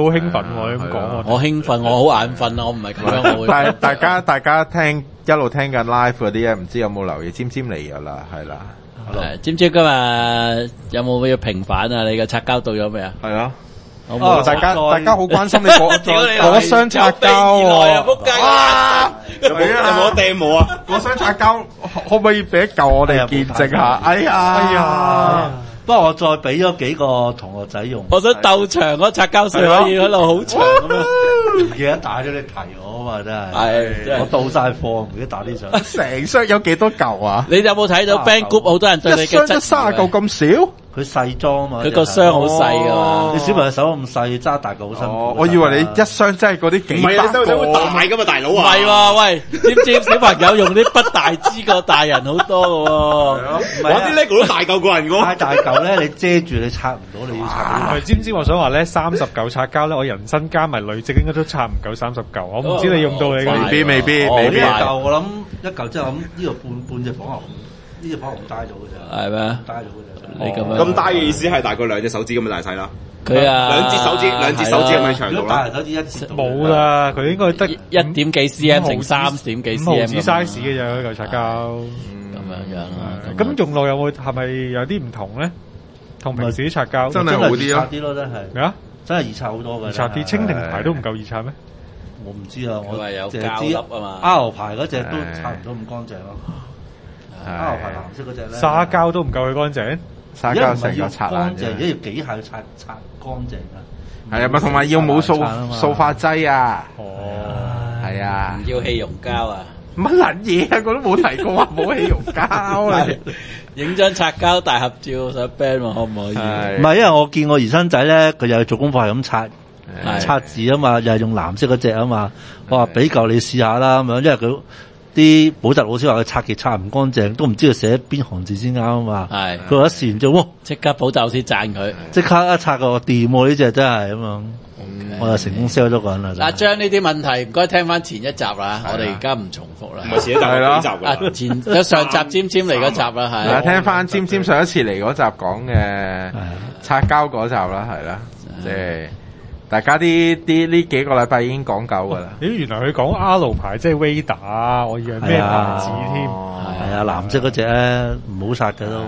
好興奮喎，你咁講我興奮，我好眼瞓啊，我唔係咁樣，我會。 大家一路聽緊 live 嗰啲咧，唔知有冇留意？尖尖嚟㗎啦，係啦。 尖尖今日有冇要平反啊？你嘅擦膠到咗未啊？ 係啊。大家好關心你嗰箱擦膠喎。 仆街有冇demo啊？ 嗰箱擦膠可唔可以俾一嚿我哋見證下？哎呀！ 不過我再俾咗幾個同學仔用。 我想鬥長嗰擦膠水可以喺度好長咁樣。 唔記得打咗你提我啊嘛，真係。我到晒貨，唔記得打啲相。 成箱有幾多嚿啊？ 你有冇睇到 Band Group 好多人對你嘅質疑？ 一箱30嚿咁少？ 佢細裝啊嘛， 佢個箱好細噶嘛， 你小朋友手咁細，揸大嚿好辛苦。 我以為你一箱真係嗰啲幾百個。 唔係你大噶嘛，大佬啊！ 唔係喎，喂，知唔知小朋友用啲筆大支過大人好多噶喎？ 我啲 LEGO 都大嚿過人㗎。 太大嚿咧，你遮住你拆唔到，你要拆。 知唔知我想話咧？30嚿擦膠咧，我人生加埋累積應該都擦唔夠30嚿。我唔知你用到你嘅。 未必。 一嚿我諗一嚿即係諗呢個半隻火牛，呢隻火牛帶到嘅咋。 係咩？ 帶到嘅咋。 你咁樣咁大嘅意思係大概2隻手指咁嘅大細啦。 佢啊， 兩節手指咁嘅長度啦。 大手指一節冇啦，佢應該得 1點幾 cm 乘3點幾 cm 5毫子 size 嘅咋嗰嚿擦膠。 咁樣啦。 咁用落係咪有啲唔同咧？同平時啲擦膠真係好啲咯，真係。 咩啊？ 真係易擦好多嘅。 易擦啲蜻蜓牌都唔夠易擦咩？ 我唔知啊，我係有膠粒啊嘛。 R 牌嗰隻都擦唔到咁乾淨咯。R 牌藍色嗰隻咧， 沙膠都唔夠佢乾淨。 沙膠成個擦爛啫， 而家要幾下擦乾淨啊！ 係啊，咪同埋要冇塑化劑啊！ 哦， 係啊， 唔要氣溶膠啊！ 乜撚嘢啊！我都冇提過話冇氣溶膠啊！ 影張擦膠大合照上 band 可唔可以？ 唔係，因為我見我兒生仔咧，佢又做功課係咁擦字啊嘛，又係用藍色嗰隻啊嘛。我話俾嚿你試下啦咁樣，因為佢。啲補習老師話佢擦極擦唔乾淨，都唔知佢寫邊行字先啱啊嘛。係，佢話一試完之後， 即刻補習老師讚佢， 即刻一擦個掂喎，呢隻真係咁樣。我就成功 sell 咗個人啦。 嗱，將呢啲問題唔該聽翻前一集啦，我哋而家唔重複啦。 唔係前一集係幾集前有上集尖尖嚟嗰集啦，係。 聽翻尖尖上一次嚟嗰集講嘅擦膠嗰集啦，係啦，即係。大家呢幾個禮拜已經講夠噶啦。 咦，原來佢講 R 牌即係 Vader，我以為咩牌子添？ 係啊，藍色嗰隻咧唔好殺嘅都。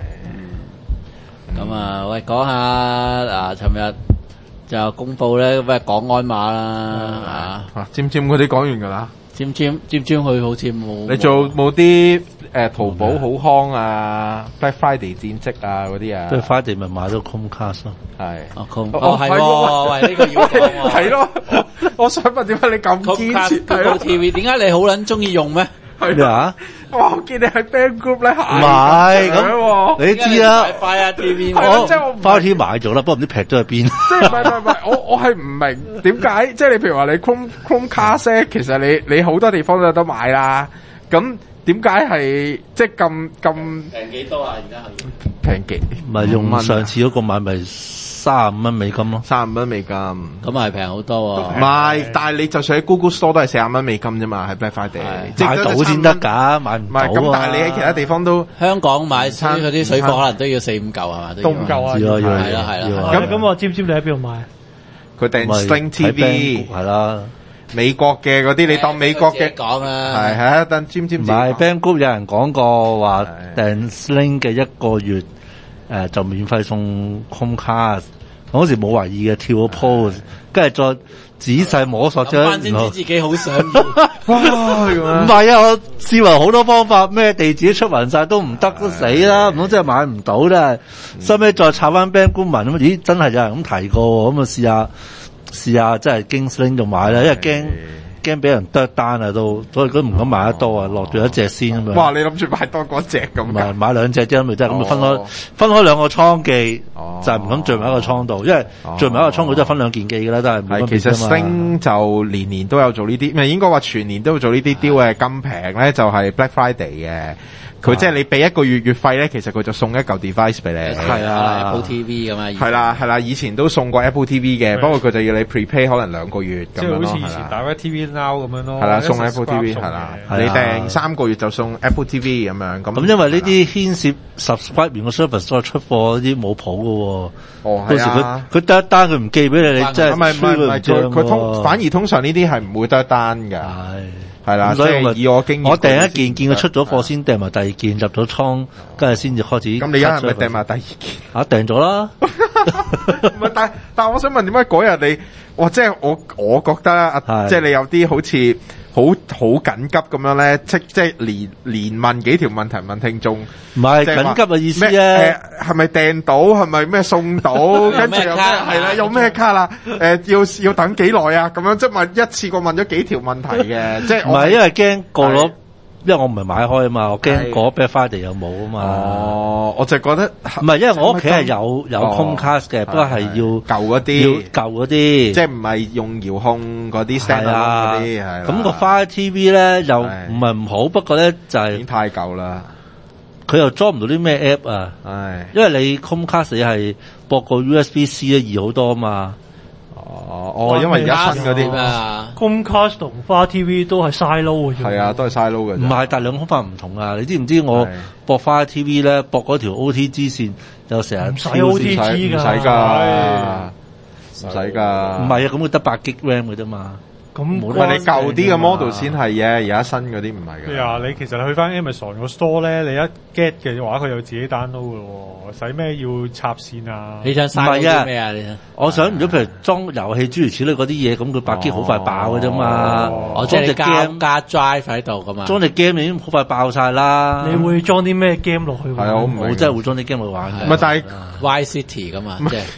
咁啊，喂，講下尋日就公布咧咩港安碼啦， 尖尖嗰啲講完噶啦。 尖尖佢好似冇。 你做冇啲淘寶好康啊 Black Friday 戰績啊嗰啲啊 Black Friday 咪買咗 Chromecast 咯， 係係喎，喂，呢個要講喎， 係咯，我想問點解你咁堅持睇 TV？ 點解你好撚中意用咩？ 係啊！ 哇！我見你喺 Band Group 咧， 唔係咁，你知啦。 Fire TV， Fire TV 買咗啦，不過唔知劈咗去邊。 即係唔係，我係唔明點解，即係你譬如話你 Chromecast 其實你好多地方都有得買啦，咁。點解係即係咁平幾多啊？而家係平幾？ 唔係用上次嗰個買咪35蚊美金咯 ，35蚊美金，咁係平好多喎。 唔係，但係你就算喺 Google Store 都係40蚊美金啫嘛，喺 Black Friday 買到先得㗎，買唔到啊。 咁但係你喺其他地方都香港買嗰啲水貨可能都要4-5嚿係嘛？ 都唔夠啊！ 係啦。 咁我知唔知你喺邊度買？ 佢訂 Sling TV 係啦。 美國嘅嗰啲，你當美國嘅講啦， 係啊，等尖尖。 唔係 Band Group 有人講過話訂 Sling 嘅1個月就免費送 Chromecast，嗰時冇懷疑嘅，跳咗 pose， 跟住再仔細摸索咗， 先知自己好想要。 哇！唔係啊，我試過好多方法，咩地址出勻晒都唔得，都死啦，唔通真係買唔到咧？收尾再插翻 Band Group 文，咦，真係有人咁提過，咁啊試下，真係經 Sling 度買啦，因為驚俾人剁單啊，都所以佢唔敢買得多啊，落咗一隻先咁樣。 哇！你諗住買多嗰隻咁？ 唔係買2隻啫，咪真係咁分開2個倉寄，就係唔敢聚埋一個倉度，因為聚埋一個倉佢都係分2件寄㗎啦，都係。係其實 Sling 就年年都有做呢啲，咪應該話全年都有做呢啲 deal 嘅，咁平咧就係 Black Friday 嘅。 佢即係你俾一個月費咧，其實佢就送一嚿 device 俾你。 係啊，Apple TV 咁啊， 係啦，以前都送過 Apple TV 嘅，不過佢就要你 prepay 可能2個月咁樣咯。 即係好似以前打開 TV Now 咁樣咯。 係啦，送 Apple TV 係啦，你訂3個月就送 Apple TV 咁樣。 咁因為呢啲牽涉 subscribe 完個 service 再出貨嗰啲冇譜㗎喎。 哦， 到時佢得一單佢唔寄俾你，你真係唔係佢反而通常呢啲係唔會得一單㗎。係啦，即係以我經驗， 我訂一件見佢出咗貨先訂埋第二件入咗倉，跟住先至開始。 咁你而家係咪訂埋第二件？ 訂咗啦。 唔係，但我想問點解嗰日你，即係我覺得即係你有啲好似好緊急咁樣咧，即係連問幾條問題問聽眾。 唔係緊急嘅意思啊？ 係咪訂到？係咪咩送到？跟住又咩？係啦，有咩卡啦？要等幾耐啊？咁樣即係問一次過問咗幾條問題嘅，即係唔係因為驚過咗。因為我唔係買開啊嘛，我驚嗰 Black Friday 又冇啊嘛。 哦，我就覺得唔係，因為我屋企係有 Chromecast 嘅，不過係要舊嗰啲， 即係唔係用遙控嗰啲 stand 嗰啲係。 咁個 Fire TV 咧又唔係唔好，不過咧就係已經太舊啦。 佢又裝唔到啲咩 app 啊？因為你 Chromecast 你係駁個 USB-C 咧易好多啊嘛。 因為而家新嗰啲 Chromecast 同花 TV 都係 side load 嘅啫。 係啊，都係 side load 嘅。 唔係，但係兩個方法唔同啊！你知唔知我駁花 TV 咧，駁嗰條 OTG 線又成日唔使 OTG 㗎， 唔使㗎。唔係啊，咁佢得8 GB RAM 嘅啫嘛。 咁唔係你舊啲嘅 model 先係嘅，而家新嗰啲唔係嘅。 係啊，你其實你去翻 Amazon 個 store 咧，你一 get 嘅話，佢有自己 download 嘅喎，使咩要插線啊？ 你想嘥啲咩啊？你我想如果譬如裝遊戲諸如此類嗰啲嘢，咁佢8 GB 好快爆嘅啫嘛。 我裝隻 game 加 drive 喺度噶嘛。裝隻 game 已經好快爆晒啦。 你會裝啲咩 game 落去？ 係啊， 我真係會裝啲 game 去玩嘅。 唔係，但係 Y City 噶嘛，即係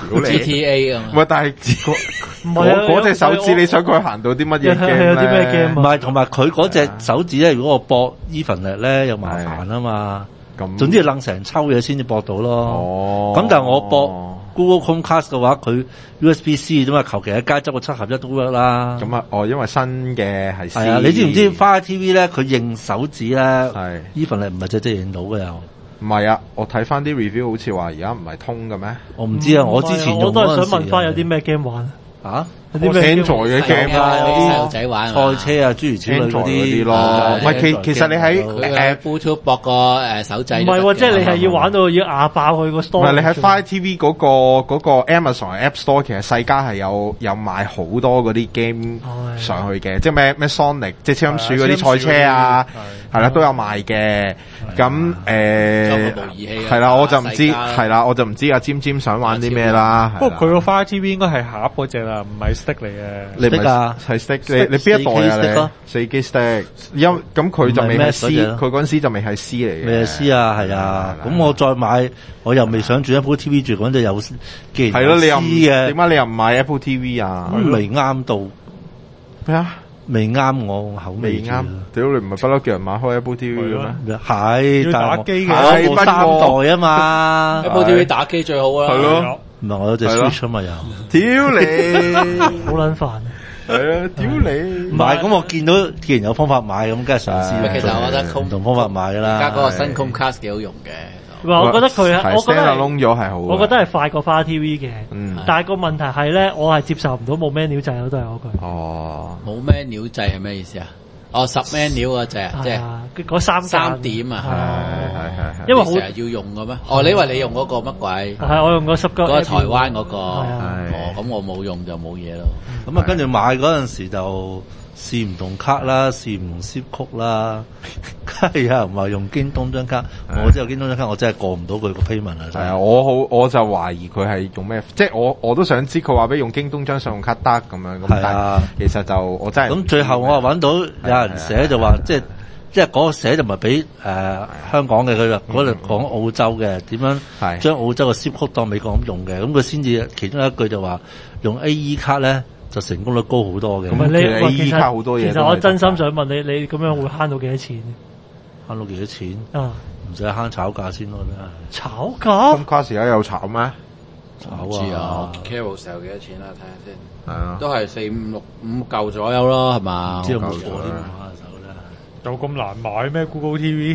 GTA 啊嘛。 唔係，但係嗰隻手指你想佢行到啲乜嘢 game 有啲咩 game？ 唔係，同埋佢嗰隻手指咧，如果我駁 Ethernet 咧，又麻煩啊嘛。咁總之要掕成抽嘢先至駁到咯。咁但係我駁 Google Chromecast 嘅話，佢 USB-C 啫嘛，求其一加執個7合1都 work 啦。 咁啊，因為新嘅係 C。 係啊，你知唔知 Fire TV 咧？佢認手指咧，Ethernet 唔係隻認到嘅又。 唔係啊，我睇翻啲 review 好似話而家唔係通嘅咩？ 我唔知啊，我之前我都係想問翻有啲咩 game 玩啊？ 有啲咩 Android 嘅 game 啊，有啲細路仔玩賽車啊，諸如此類嗰啲咯。唔係其實你喺 Bluetooth 駁個手掣。 唔係喎，即係你係要玩到要壓爆佢個 store。 唔係你喺 Fire TV 嗰個 Amazon App Store，其實世嘉係有賣好多嗰啲 game 上去嘅，即係咩 Sonic， 即係超音鼠嗰啲賽車啊，係啦都有賣嘅。咁係啦，我就唔知係啦，我就唔知阿尖尖想玩啲咩啦。 不過佢個 Fire TV 應該係盒嗰隻啦，唔係stick 嚟嘅。 你唔係係 stick，你邊一代啊？你4G stick，咁佢就未係 C，佢嗰陣時就未係 C 嚟嘅。 未係 C 啊，係啊。咁我再買，我又未想轉 Apple TV 住，嗰陣有既然係咯，你又嘅， 點解你又唔買 Apple TV 啊？ 未啱到咩啊？ 未啱我口味。 未啱，屌你唔係不嬲叫人買開 Apple TV 嘅咩？ 係打機嘅， 我冇3代啊嘛。 Apple TV 打機最好啦。 係咯。 唔係我有隻 Switch 啊嘛又。 屌你， 好撚煩。 係啊，屌你！ 唔係咁，我見到既然有方法買，咁梗係嘗試。 其實我覺得唔同方法買㗎啦。 而家嗰個新 Chromecast 幾好用嘅。 我覺得佢係，我覺得窿咗係好。 我覺得係快過花 TV 嘅。但係個問題係咧，我係接受唔到冇 menu 掣咯，都係嗰句。 哦。 冇 menu 掣係咩意思啊？哦，10 menu 嗰隻，即係嗰 3點啊。 係。 因為好成日要用嘅咩？哦，你以為你用嗰個乜鬼？ 係我用個10個。 嗰個台灣嗰個。 哦， 咁我冇用就冇嘢咯。 咁啊，跟住買嗰陣時就試唔同卡啦，試唔同 zip 曲啦。係啊，唔係用京東張卡，我真係有京東張卡，我真係過唔到佢個 payment 啊。 係啊，我就懷疑佢係用咩，即係我都想知佢話俾用京東張信用卡得咁樣。咁但係其實就我真係咁最後我又揾到有人寫就話，即係嗰個寫就唔係俾香港嘅，佢嗰度講澳洲嘅點樣將澳洲嘅 zip 曲當美國咁用嘅，咁佢先至其中一句就話用 AE 卡咧。就成功率高好多嘅。 咁你其實好多嘢。 其實我真心想問你，你咁樣會慳到幾多錢？ 慳到幾多錢？ 啊， 唔使慳炒價先咯，真係。 炒價？ 咁 Chromecast 而家有炒咩？ 炒啊 ！Carousel 幾多錢啦？睇下先。 係啊。 都係4、5嚿左右咯，係嘛？ 知道冇貨添，手啦。 有咁難買咩 Google TV？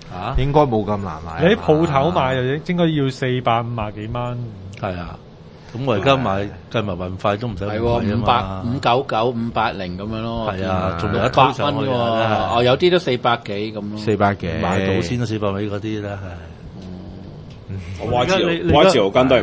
應該冇咁難買。 你喺鋪頭買就應該要450幾蚊。 係啊，咁我而家買計埋運費都唔使係 500 599、580咁樣咯。 係啊，仲有 100 100蚊喎。哦，有啲都400幾咁咯。 400幾買到先都400幾嗰啲咧，係。 我 Y 字豪根都係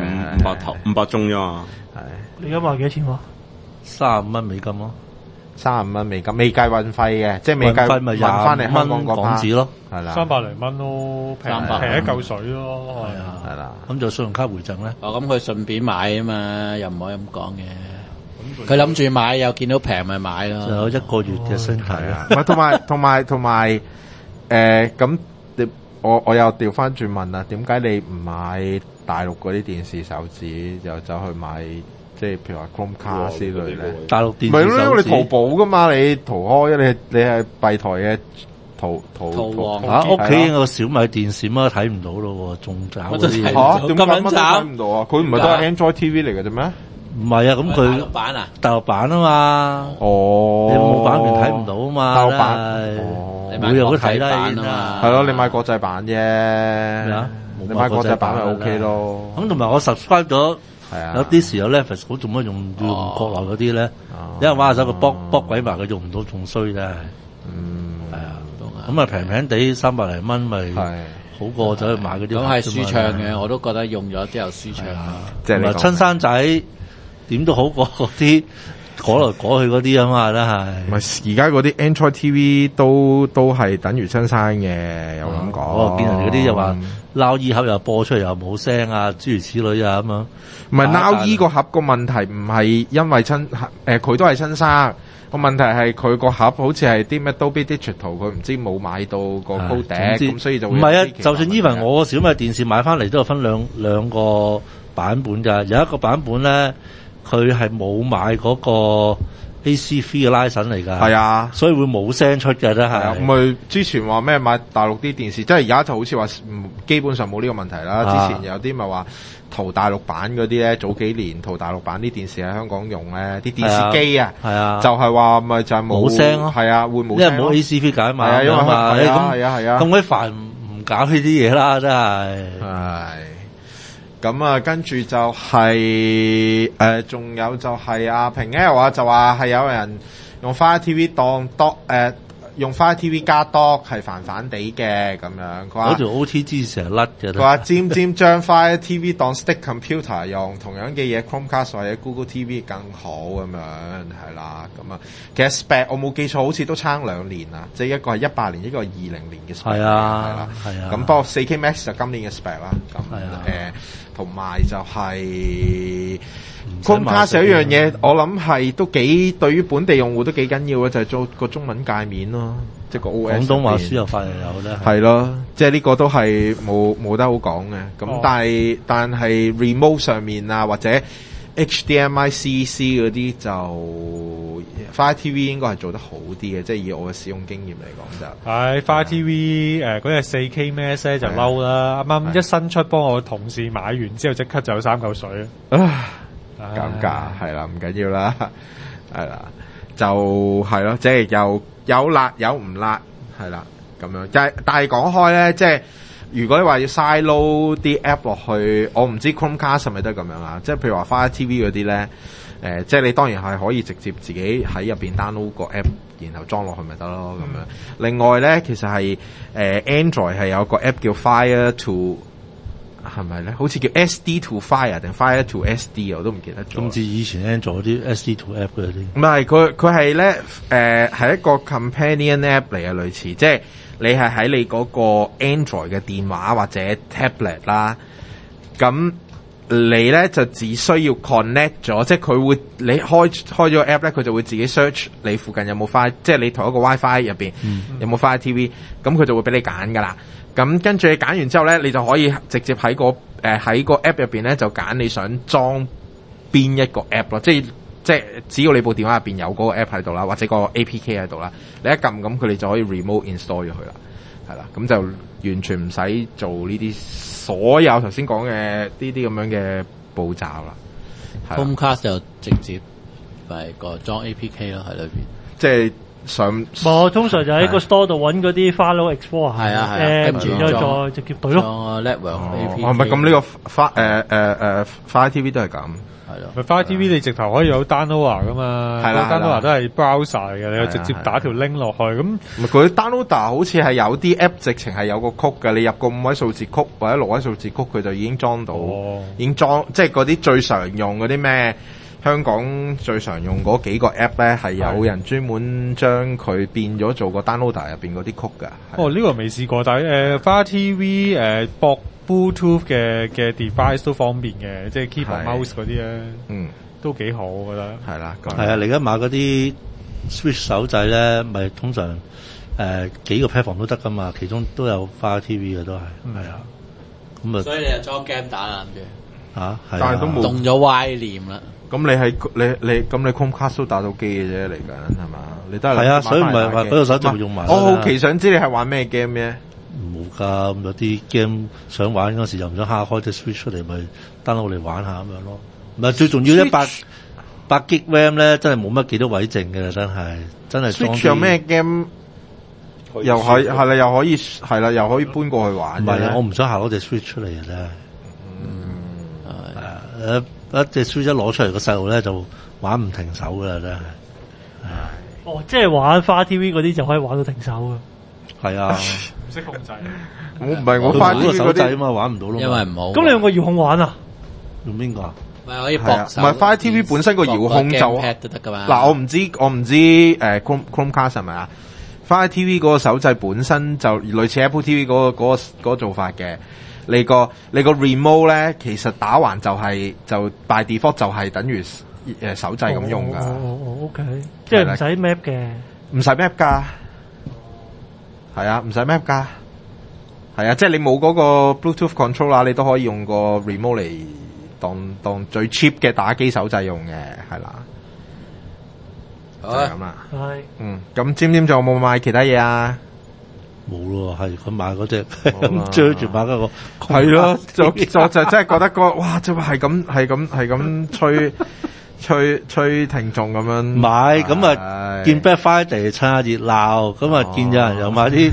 500中啫嘛。 你而家買幾多錢喎 ？35蚊美金咯 ，35蚊美金，未計運費嘅，即係未計運翻嚟香港 20港紙咯， 係啦 ，300零蚊咯，平一嚿水咯， 係啦。 咁就信用卡回贈咧？ 哦，咁佢順便買啊嘛，又唔可以咁講嘅。佢諗住買又見到平咪買咯。 就有1個月嘅身體啊！同埋咁我又調翻轉問啦，點解你唔買大陸嗰啲電視手指，又走去買即係譬如話 Chromecast 之類咧？ 大陸電視手指唔係咯，因為你淘寶噶嘛，你淘開你係幣台嘅淘王屋企有個小米電視乜都睇唔到咯，仲搞嗰啲嚇？點解乜都睇唔到啊？佢唔係都係 Android TV 嚟嘅啫咩？ 唔係啊，咁佢大陸版啊， 大陸版啊嘛。 哦， 你冇版權睇唔到啊嘛。 大陸版每日都睇啦啊嘛。 係咯，你買國際版啫。你買國際版咪 OK 咯。 咁同埋我 subscribe 咗，有啲時有 Netflix，我做乜用國內嗰啲咧？因為玩下手佢卜鬼埋，佢用唔到仲衰咧。係啊，咁啊平平地300零蚊咪好過走去買嗰啲。 咁係舒暢嘅，我都覺得用咗之後舒暢。 即係親生仔點都好過嗰啲改來改去嗰啲啊嘛，真係。 唔係而家嗰啲 Android TV 都係等於親生嘅，有咁講。 我見人哋嗰啲又話撈衣盒又播出嚟又冇聲啊，諸如此類啊咁樣。 唔係撈衣個盒個問題，唔係因為佢都係親生。個問題係佢個盒好似係啲咩 Dolby Digital， 佢唔知冇買到個 codec，咁所以就會唔係啊。就算even我個小米電視買翻嚟都有分兩個版本㗎，有一個版本咧。佢係冇買嗰個 AC3 嘅拉繩嚟㗎，係啊， 所以會冇聲出嘅真係。 咪之前話咩買大陸啲電視，即係而家就好似話基本上冇呢個問題啦。之前有啲咪話淘大陸版嗰啲咧，早幾年淘大陸版啲電視喺香港用咧，啲電視機啊，就係話咪就係冇聲咯， 係啊，會冇聲， 因為冇 AC3 解嘛， 係啊， 咁鬼煩唔搞呢啲嘢啦，真係。 咁啊，跟住就係仲有就係阿平咧話就話係有人用 Fire TV 當 dock 用 Fire TV 加 dock 係煩煩地嘅咁樣。佢話嗰條 OTG 成日甩嘅。 佢話尖將 Fire TV 當 stick computer 用，同樣嘅嘢 Chromecast 或者 Google TV 更好咁樣係啦。咁啊，其實 spec 我冇記錯，好似都差2年啊，即係一個係18年，一個係20年嘅 spec。係啊。咁不過 4K Max 就今年嘅 spec 啦。咁同埋就係 Chromecast 有一樣嘢，我諗係都幾對於本地用戶都幾緊要嘅，就係做個中文界面咯，即係個 OS。廣東話輸入法又有咧。 係咯，即係呢個都係冇得好講嘅。咁但係 remote 上面啊，或者 HDMI CC 嗰啲就 Fire TV 應該係做得好啲嘅，即係以我嘅使用經驗嚟講就係 Fire TV 嗰隻 4K Max 咧就嬲啦，啱啱一新出幫我同事買完之後即刻就有3嚿水， 尷尬係啦，唔緊要啦，係啦，就係咯，即係有辣有唔辣係啦咁樣，但係講開咧，即係。如果你話要 side load 啲 app 落去，我唔知 Chromecast 係咪都係咁樣啊？即係譬如話 Fire TV 嗰啲咧，即係你當然係可以直接自己喺入邊 download 個 app，然後裝落去咪得咯咁樣。另外咧，其實係Android 係有個 app 叫 Fire to 係咪咧？好似叫 SD to Fire 定 Fire to SD 我都唔記得咗。咁似以前 Android 啲 SD to app 嗰啲。唔係，佢係咧係一個 companion app 嚟嘅，類似即係。你係喺你嗰個 Android 嘅電話或者 tablet 啦，咁你咧就只需要 connect 咗，即係佢會你開咗個 app 咧，佢就會自己 search 你附近有冇 Fire，即係你同一個 WiFi 入邊有冇 Fire TV，咁佢就會俾你揀噶啦。咁跟住你揀完之後咧，你就可以直接喺個app 入邊咧就揀你想裝邊一個 app 咯，即係只要你部電話入邊有嗰個 app 喺度啦，或者個 APK 喺度啦，你一撳咁佢哋就可以 remote install 咗佢啦，係啦，咁就完全唔使做呢啲所有頭先講嘅呢啲咁樣嘅步驟啦。 Chromecast 就直接係個裝 APK 咯喺裏邊， 即係冇，通常就喺個 store 度揾嗰啲 File Explorer， 係啊， 跟住再直接懟咯。 Network APK 係咪咁呢個Fire TV 都係咁？ 係咯。 咪 Fire TV 你直頭可以有 downloader 噶嘛？ 係啦 ，downloader 都係 browser 嚟嘅，你又直接打條 link 落去咁。 唔係佢 downloader 好似係有啲 app 直情係有個曲嘅，你入個5位數字曲或者6位數字曲，佢就已經裝到，已經裝即係嗰啲最常用嗰啲咩？香港最常用嗰幾個 app 咧，係有人專門將佢變咗做個 downloader 入邊嗰啲曲㗎。 哦，呢個未試過，但係Fire TV 駁 Bluetooth 嘅 device 都方便嘅，即係 keyboard mouse 嗰啲咧，都幾好，我覺得。係啦， 係啊，你而家買嗰啲 Switch 手掣咧，咪通常幾個 platform 都得噶嘛，其中都有 Fire TV 嘅都係，係啊。咁啊， 所以你就裝 game 打啦，諗住嚇， 但係都冇動咗歪念啦。 咁你 Chromecast 都打到機嘅啫，嚟緊係嘛？你都係係啊，所以唔係話嗰個手掣用埋。 我好奇想知你係玩咩 game 嘅？ 冇㗎，有啲 game 想玩嗰時又唔想下開隻 Switch 出嚟，咪 download 嚟玩下咁樣咯。唔係最重要100 GB RAM 咧，真係冇乜幾多位剩嘅，真係。 Switch 有咩 game？又係啦，又可以係啦，又可以搬過去玩。 唔係啊，我唔想下嗰隻 Switch 出嚟嘅真係。一隻 Switch 一攞出嚟，個細路咧就玩唔停手噶啦，真係。 哦，即係玩花 TV 嗰啲就可以玩到停手噶。 係啊， 唔識控制。 我唔係我花 TV 個手掣啊嘛，玩唔到咯。 因為唔好。 咁你用個遙控玩啊？ 用邊個啊？ 唔係可以駁手。 唔係 Fire TV 本身個遙控就都得噶嘛。 嗱，我唔知Chromecast 係咪啊 ？Fire TV 嗰個手掣本身就類似 Apple TV 嗰個做法嘅。你個 remote 咧，其實打橫就 by default 就係等於手掣咁用噶。 OK， 即係唔使 map 嘅， 唔使 map 噶，係啊，唔使 map 噶，係啊，即係你冇嗰個 Bluetooth controller，你都可以用個 remote 嚟當最 cheap 嘅打機手掣用嘅，係啦，就係咁啦。 係， 咁尖尖仲有冇買其他嘢啊？ 冇咯，係佢買嗰隻追住買嗰個， 係咯，就真係覺得哇，就係咁吹聽眾咁樣買，咁啊見 Black Friday 趁下熱鬧，咁啊見有人又買啲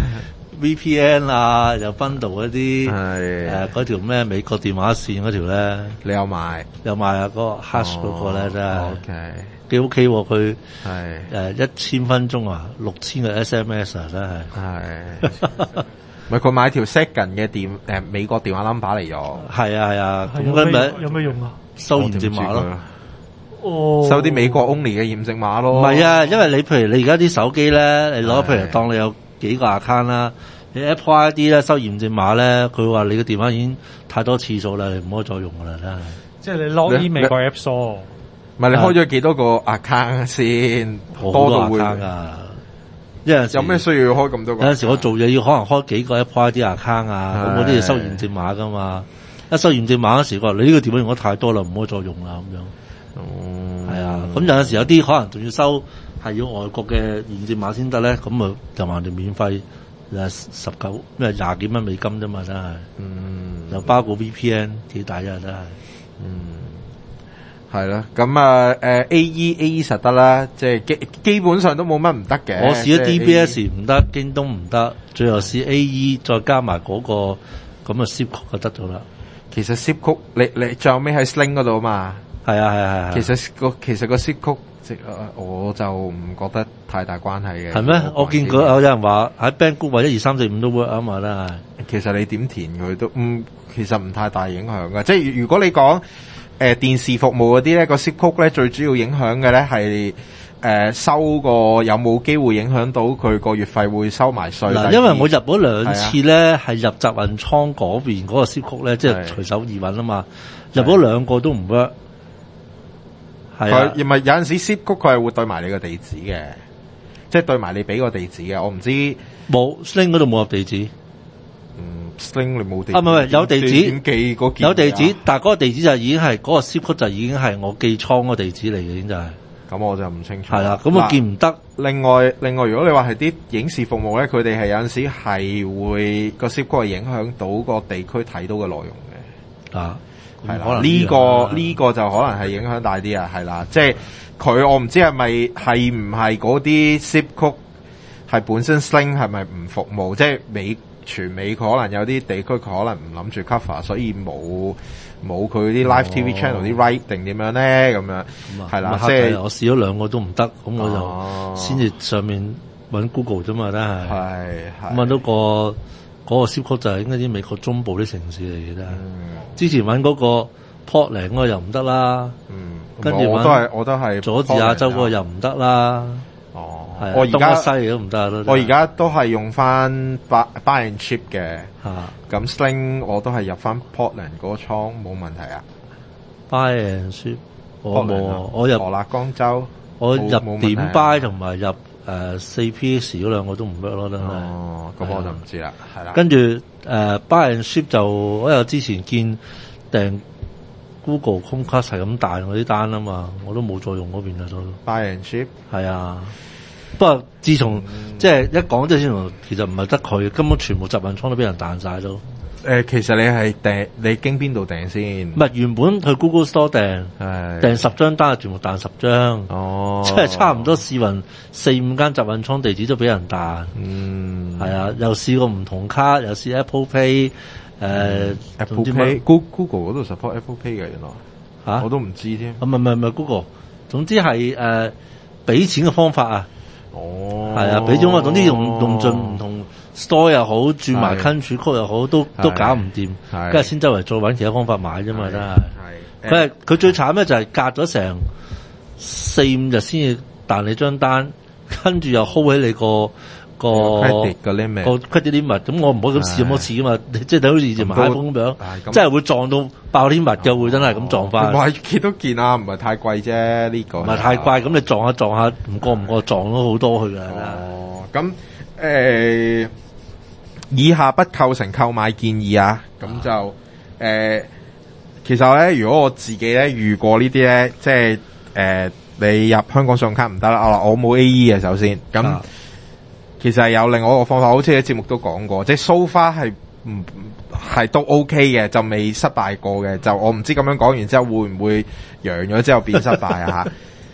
VPN 啊，又 bundle 嗰啲嗰條咩美國電話線嗰條咧， 你有買？ 有買啊，嗰個 Hush 嗰個咧真係 OK。 幾 OK 喎，佢係 1000分鐘啊，6000個 SMS 啊，真係。 咪佢買條 second 嘅美國電話 number 嚟咗。 係啊，咁有咩用啊？ 收驗證碼咯。 哦， 收啲美國 only 嘅驗證碼咯。 唔係啊，因為你譬如你而家啲手機咧，你攞譬如當你有幾個 account 啦，你 Apple ID 咧收驗證碼咧，佢話你嘅電話已經太多次數啦，你唔可以再用噶啦，真係。 即係你 log in 美國 App Store。 唔係你開咗幾多個 account 先？多到會噶。有咩需要開咁多個？ 有陣時我做嘢要可能開幾個 Apple ID account 啊，咁嗰啲要收驗證碼噶嘛。一收驗證碼嗰時，佢話你呢個電話用得太多啦，唔可以再用啦咁樣。係啊，咁有陣時有啲可能仲要收係要外國嘅驗證碼先得咧，咁啊就話你免費19咩20幾蚊美金啫嘛，真係。又包括 VPN 幾抵啊，真係。 係啦，咁AE 實得啦，即係基本上都冇乜唔得嘅。 我試咗 DBS 唔得，京東唔得，最後試 AE 再加埋嗰個咁嘅 zip 曲就得咗啦。 其實 zip 曲你最後尾喺 Sling 嗰度啊嘛。 係啊。 其實個 zip 曲我就唔覺得太大關係嘅。 係咩？我見過有人話喺 Banggood 或者1 2 3 4 5都 work 啊嘛啦。 其實你點填佢都其實唔太大影響㗎。即係如果你講電視服務嗰啲咧，個 zip 曲咧最主要影響嘅咧係收個有冇機會影響到佢個月費會收埋稅。 嗱，因為我入咗2次咧，係入集運倉嗰邊嗰個 zip 曲咧，即係隨手易揾啊嘛，入咗2個都唔 work。係啊， 因為有陣時 zip 曲佢係會對埋你個地址嘅，即係對埋你俾個地址嘅。我唔知冇 Sling 嗰度冇入地址。 Sling 你冇地址唔係有地址， 點寄嗰件？ 有地址，但係嗰個地址就已經係嗰個 zip 曲就已經係我寄倉個地址嚟嘅，已經就係。 咁我就唔清楚。 係啦，咁我見唔得。 另外，如果你話係啲影視服務咧，佢哋係有陣時係會個 zip 曲係影響到個地區睇到嘅內容嘅。 啊， 係啦，呢個就可能係影響大啲啊，係啦，即係佢我唔知係唔係嗰啲 zip 曲係本身 Sling 係咪唔服務？即係全美佢可能有啲地區佢可能唔諗住 cover， 所以冇佢啲 live TV channel 啲 right 定點樣咧咁樣，係啦，即係我試咗2個都唔得，咁我就先至上面揾 Google 啫嘛，真係。係揾到嗰個銷曲就係應該啲美國中部啲城市嚟嘅啫。之前揾嗰個 Portland 嗰個又唔得啦，跟住我都係佐治亞州嗰個又唔得啦。我而家西都唔得， 我而家都係用翻 buy and ship 嘅，咁 Sling 我都係入翻 Portland 嗰個倉冇問題啊。 buy and ship 我冇，我入俄勒岡州， 我入點 buy 同埋入4PS 嗰兩個都唔得咯，真係。 咁我就唔知啦，係啦。 跟住buy and ship 就我有之前見訂 Google Chromecast 係咁彈嗰啲單啊嘛，我都冇再用嗰邊啦都。 buy and ship 係啊。不過自從即係一講即係先，其實唔係得佢，根本全部集運倉都俾人彈晒都。 其實你係你經邊度訂先？ 唔係原本去 Google Store 訂10張單，全部彈10張。即係差唔多試勻4-5間集運倉地址都俾人彈。係啊，又試過唔同卡，又試 Apple Pay，Apple Pay，Google 嗰度 support Apple Pay 嘅原來。我都唔知添。 唔係 Google， 總之係俾錢嘅方法啊。係啊，俾咗我，總之用盡唔同 store 又好，轉埋 country code 又好，都搞唔掂，跟住先周圍再揾其他方法買啫嘛，真係。佢最慘咧就係隔咗成4-5日先至彈你張單，跟住又 hold 起你個 credit 嘅 limit，咁我唔可以咁試咁多次噶嘛，即係等好似以前買 iPhone 咁樣，真係會撞到爆啲物嘅，會真係咁撞翻。 買見都見啊，唔係太貴啫呢個。 唔係太貴，咁你撞下撞下，唔過撞咗好多去㗎。 咁以下不構成購買建議啊。咁就其實咧，如果我自己咧遇過呢啲咧，即係你入香港信用卡唔得啦。我冇 AE 嘅首先咁。其實係有另外一個方法，好似喺節目都講過，即係 so far 係都 OK 嘅，就未失敗過嘅。就我唔知咁樣講完之後會唔會揚咗之後變失敗啊？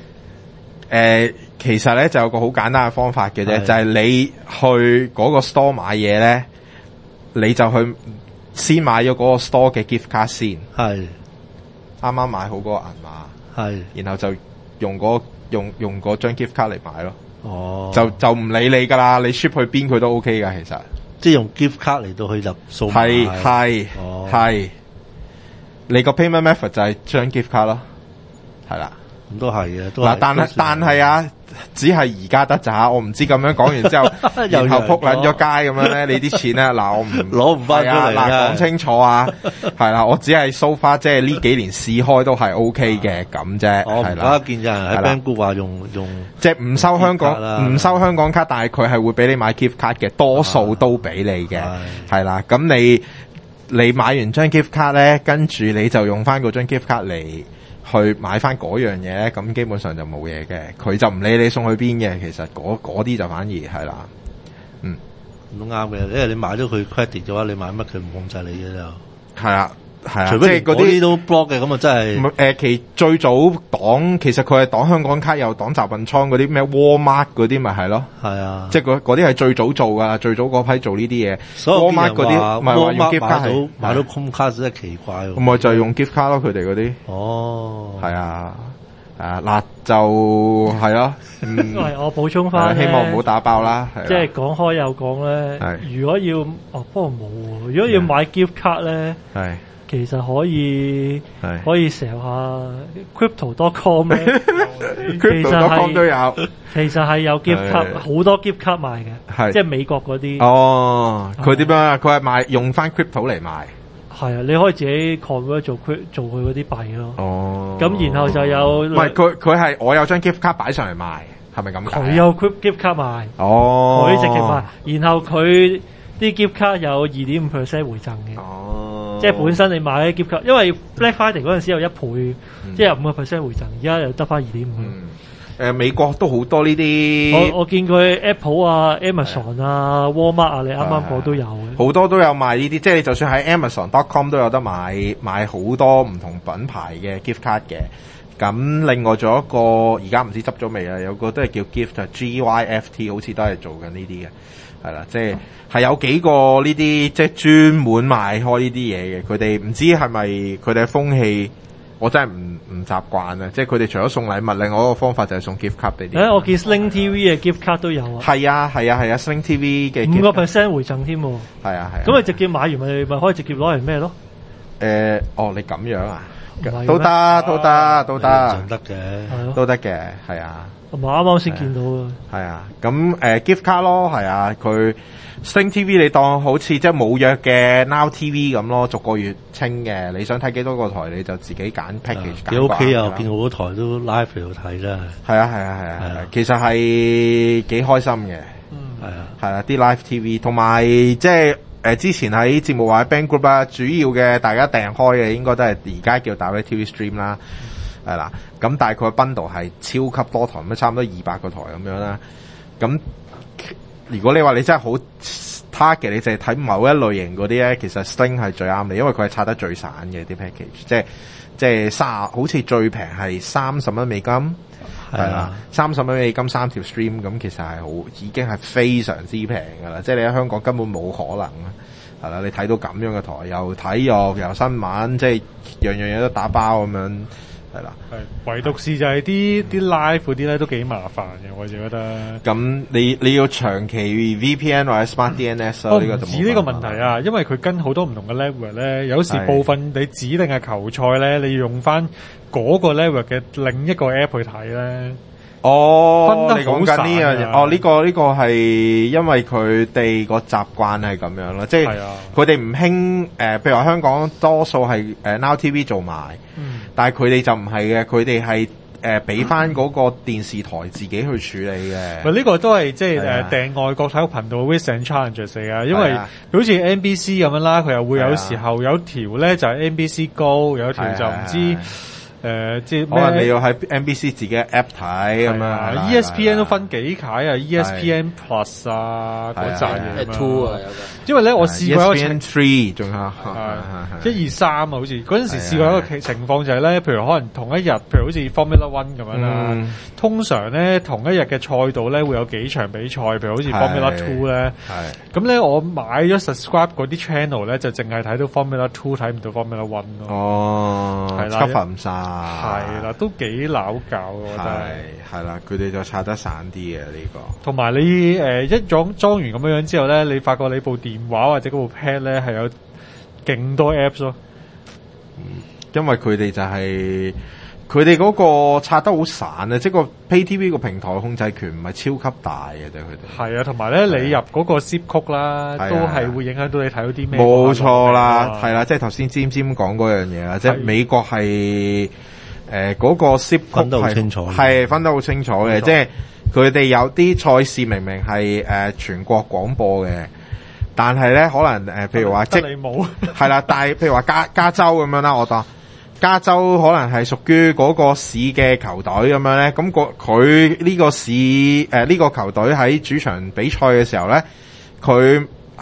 其實咧就有個好簡單嘅方法嘅啫，就係你去嗰個 store 買嘢咧，你就去先買咗嗰個 store 嘅 gift card 先，係啱啱買好嗰個銀碼，係然後就用嗰張 gift card 嚟買咯。就唔理你噶啦，你 ship 去邊佢都 OK 噶，其實即係用 gift card 嚟到去入數碼係你個 payment method 就係張 gift card 咯，係啦， 咁都係嘅， 嗱，但係啊，只係而家得咋，我唔知咁樣講完之後，然後撲撚咗街咁樣咧，你啲錢咧，嗱我唔攞唔翻出嚟嗱講清楚啊，係啦，我只係 so far 即係呢幾年試開都係 OK 嘅咁啫，係啦。 我見有人喺 Banggood 話用即係唔收香港卡，但係佢係會俾你買 gift card 嘅，多數都俾你嘅，係啦。咁你買完張 gift card 咧，跟住你就用翻嗰張 gift card 嚟去買翻嗰樣嘢咧，咁基本上就冇嘢嘅，佢就唔理你送去邊嘅，其實嗰啲就反而係啦， 都啱嘅，因為你買咗佢 credit 嘅話，你買乜佢唔控制你嘅就係啊。係啊， 除非嗰啲都 block 嘅，咁啊真係其最早擋，其實佢係擋香港卡，又擋集運倉嗰啲咩 Walmart 嗰啲，咪係咯。係啊，即係嗰啲係最早做噶，最早嗰批做呢啲嘢。Walmart 嗰啲唔係話用 gift 卡係買到 Chromecast 真係奇怪。咁咪就係用 gift 卡咯，佢哋嗰啲。哦，係啊，嗱就係咯。 我補充翻， 希望唔好打爆啦。 即係講開又講咧，如果要不過冇喎，如果要買 gift 卡咧，係。其實可以成下 crypto.com 咧，crypto.com 都有，其實係有 gift 卡，好多 gift 卡賣嘅，即係美國嗰啲。哦，佢點樣啊？佢係賣用翻 crypto 嚟賣。係啊，你可以自己 convert 做佢嗰啲幣咯。哦，咁然後就有唔係佢係我有張 gift 卡擺上嚟賣，係咪咁？ 佢有 gift 卡賣。哦，佢直情賣，然後佢啲 gift 卡有 2.5% 回贈嘅。哦。即係本身你買啲 gift 卡，因為 Black Friday 嗰陣時有1倍，即係有5% 回贈，而家又得翻 2.5。美國都好多呢啲。我見佢 Apple 啊、Amazon 啊、Walmart 啊，你啱啱講都有嘅。好多都有賣呢啲，即係你就算喺 Amazon.com 都有得買好多唔同品牌嘅 gift card 嘅。 咁另外仲有一個而家唔知執咗未啊，有個都係叫 GYFT， 好似都係做緊呢啲嘅，係啦，即係有幾個呢啲即係專門賣開呢啲嘢嘅，佢哋唔知係咪佢哋嘅風氣，我真係唔習慣啊！即係佢哋除咗送禮物，另外一個方法就係送 gift card 俾啲。 我見 Sling TV 嘅 gift card 都有啊。係啊，Sling TV 嘅 5% 回贈添。係啊。 咁你直接買完咪可以直接攞嚟咩咯？ 你咁樣啊？都得，都得嘅，都得嘅，係啊。 我啱啱先見到啊。 係啊，咁gift card 咯，係啊，佢 Sling TV 你當好似即係冇約嘅 Now TV 咁咯，逐個月清嘅。你想睇幾多個台，你就自己揀 package。 你屋企又見好多台都 live 嚟度睇啦。 係啊，其實係幾開心嘅。係啊，啲 live TV 同埋即係。之前喺節目或者 Band Group 啦，主要嘅大家訂開嘅應該都係而家叫 DirecTV Stream 啦，係啦。咁大概 bundle 係超級多台，咁差唔多200個台咁樣啦。咁如果你話你真係好 target，你淨係睇某一類型嗰啲咧，其實 Sling 係最啱你，因為佢係拆得最散嘅啲 package，即係好似最平係30蚊美金，係啦，30蚊美金3條 stream， 咁其實係已經係非常之平噶啦，即係你喺香港根本冇可能啊，係啦，你睇到咁樣嘅台，又體育又新聞，即係樣樣嘢都打包咁樣，係啦。係，唯獨是就係啲 live 嗰啲咧都幾麻煩嘅，我就覺得。咁你要長期 VPN 或者 Smart DNS 咯，呢個就冇。唔止呢個問題啊，因為佢跟好多唔同嘅 network 咧，有時部分你指定嘅球賽咧，你要用翻嗰個 network 嘅另一個 app 去睇咧。你講緊呢樣嘢，呢個係因為佢哋個習慣係咁樣咯，即係佢哋唔興譬如話香港多數係Now TV 做埋，但係佢哋就唔係嘅，佢哋係俾翻嗰個電視台自己去處理嘅。呢個都係即係訂外國體育頻道 Wins and Challenges 嚟嘅，因為好似 NBC 咁樣啦，佢又會有時候有條咧就係 NBC Go，有條就唔知。即係可能你要喺 NBC 自己嘅 app 睇咁樣 ，ESPN 都分幾階啊 ，ESPN Plus 啊嗰扎嘢 ，Two 啊有個。 因為咧我試過一個 ESPN 3仲有1、2、3啊，好似嗰陣時試過一個情況就係咧，譬如可能同一日，譬如好似 Formula One 咁樣啦，通常咧同一日嘅賽道咧會有幾場比賽，譬如好似 Formula 2咧，咁咧我買咗 subscribe 嗰啲 channel 咧就淨係睇到 Formula 2，睇唔到 Formula One 咯。係啦，cover 唔晒。係啦，都幾撈搞，我覺得係啦，佢哋就拆得散啲嘅呢個。同埋你一裝完咁樣之後咧，你發覺你部電話或者嗰部 pad 咧係有勁多 apps 咯。因為佢哋就係佢哋嗰個拆得好散啊，即係個 Pay TV 個平台控制權唔係超級大嘅啫，佢哋。係啊，同埋咧你入嗰個 zip 曲啦，都係會影響到你睇到啲咩。冇錯啦，係啦，即係頭先尖尖講嗰樣嘢啦，即係美國係嗰個 zip 曲分得好清楚，係分得好清楚嘅，即係佢哋有啲賽事明明係全國廣播嘅。但係咧，可能譬如話即係你冇係啦，但係譬如話加州咁樣啦，我當加州可能係屬於嗰個市嘅球隊咁樣咧，咁佢呢個市呢個球隊喺主場比賽嘅時候咧，佢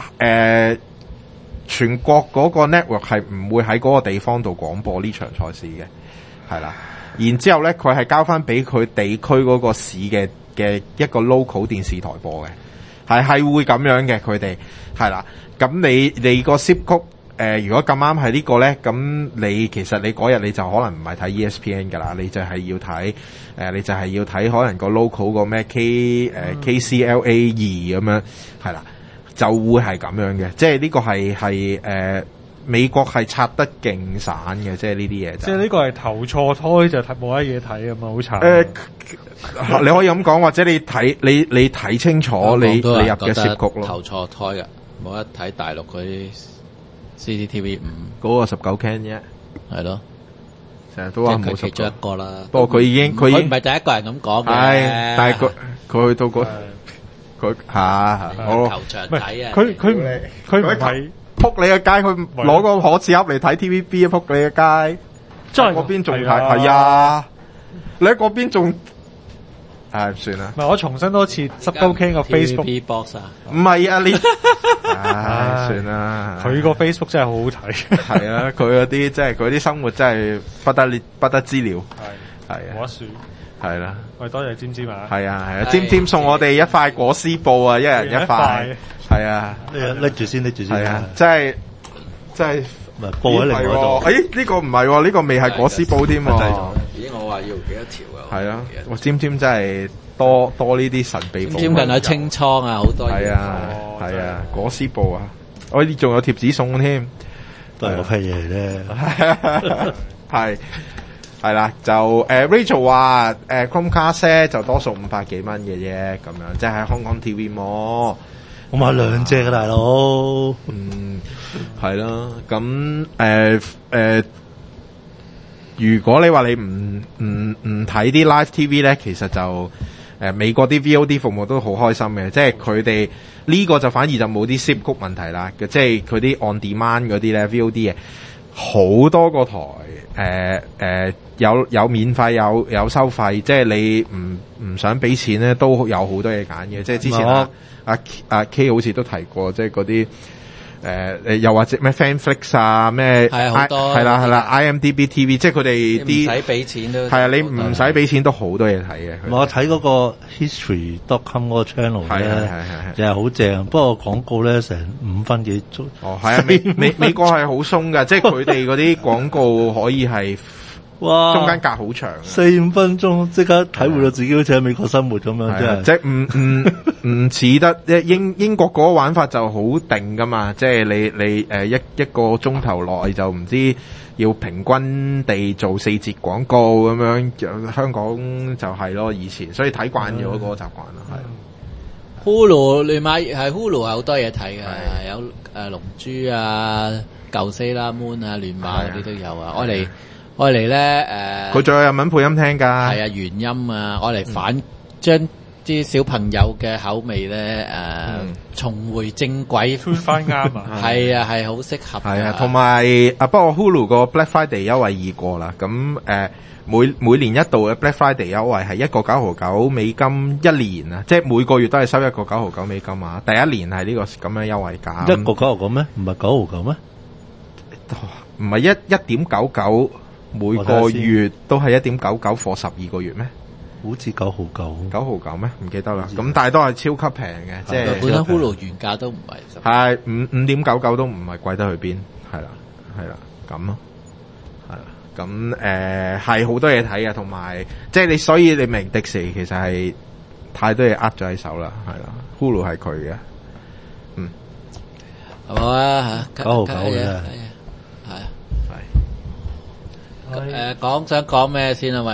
全國嗰個 network 係唔會喺嗰個地方度廣播呢場賽事嘅，係啦。然之後咧，佢係交翻俾佢地區嗰個市嘅一個 local 電視台播嘅。係會咁樣嘅，佢哋係啦。咁你個 zip 曲如果咁啱係呢個咧，咁你其實你嗰日你就可能唔係睇 ESPN 噶啦，你就係要睇你就係要睇可能個 local 個咩 KCLA 2咁樣，係啦，就會係咁樣嘅。即係呢個係美國係拆得勁散嘅，即係呢啲嘢。即係呢個係投錯胎就冇乜嘢睇啊嘛，好慘。你可以咁講，或者你睇清楚你入嘅攝局咯。投錯胎嘅，冇得睇大陸嗰啲 CCTV 5嗰個19 can 啫，係咯，成日都話冇其中一個啦。不過佢唔係第一個人咁講嘅，但係佢去到佢球場睇啊，佢唔係撲你個街，佢攞個可紙盒嚟睇 TVB 撲你個街，真係嗰邊仲睇係啊，你喺嗰邊仲。算啦。唔係我重申多次，19 King 個 Facebook box 啊，唔係啊，你算啦。佢個 Facebook 真係好好睇。係啊，佢嗰啲即係佢啲生活真係不得之了。 係啊， 冇得選。 係啦， 喂，多謝尖尖啊！ 係啊，尖尖送我哋一塊果絲布啊，一人一塊，係啊， 拎住先， 係啊，真係唔係布喺另外度。 呢個唔係喎，呢個未係果絲布添喎。 咦，我話要幾多條啊？ 係啊，哇，尖尖真係多呢啲神秘布。 尖近有清倉啊，好多嘢。 係啊，果絲布啊，我呢仲有貼紙送添， 都係嗰批嘢嚟啫。 係啦，就Rachel 話Chromecast 就多數500幾蚊嘅啫，咁樣即係喺香港 TV Mall， 我買2隻嘅大佬。 係啦，咁如果你話你唔睇啲 live TV 咧，其實就美國啲 VOD 服務都好開心嘅，即係佢哋呢個就反而就冇啲 zip 曲問題啦，即係佢啲 on demand 嗰啲咧 VOD 嘅好多個台，有免費有收費，即係你唔想俾錢咧，都有好多嘢揀嘅。即係之前阿 K 好似都提過，即係嗰啲又或者咩 Fanflix 啊，咩係好多係啦 IMDB TV， 即係佢哋啲唔使俾錢都係啊，你唔使俾錢都好多嘢睇嘅。 我睇嗰個 history.com 嗰個 channel 咧，就係好正，不過廣告咧成5分幾鐘。 哦，係啊，美國係好鬆㗎，即係佢哋嗰啲廣告可以係。哇！中間隔好長 ，4-5分鐘即刻體會到自己好似喺美國生活咁樣，真係即係唔似得英國嗰個玩法就好定噶嘛，即係你一個鐘頭內就唔知要平均地做4節廣告咁樣，香港就係咯以前，所以睇慣咗嗰個習慣啦，係。 Hulu 亂買係 Hulu 係好多嘢睇㗎，有龍珠啊、舊 Sailor Moon 啊、亂馬嗰啲都有啊，我嚟咧佢仲有日文配音聽㗎。係啊，原音啊，我嚟將啲小朋友嘅口味咧重回正軌， 翻啱啊！ 係啊，係好適合。 係啊，同埋不過 Hulu 個 Black Friday 優惠易過啦。咁每年一度嘅 Black Friday 優惠係$1.99一年啊，即係每個月都係收$1.99啊。第一年係呢個咁樣優惠價。 $1.99咩？唔係$9.99咩？ 唔係1.99。每個月都係1.99 for 12個月咩？ 好似$9.99 咩？唔記得啦。咁但係都係超級平嘅，即係本身 Hulu 原價都唔係係5.99都唔係貴得去邊，係啦咁咯，係啦咁係好多嘢睇嘅，同埋即係所以你明迪士尼其實係太多嘢握咗喺手啦，係啦 ，Hulu 係佢嘅， 好啊 $9.99嘅。 想講咩先啊？喂，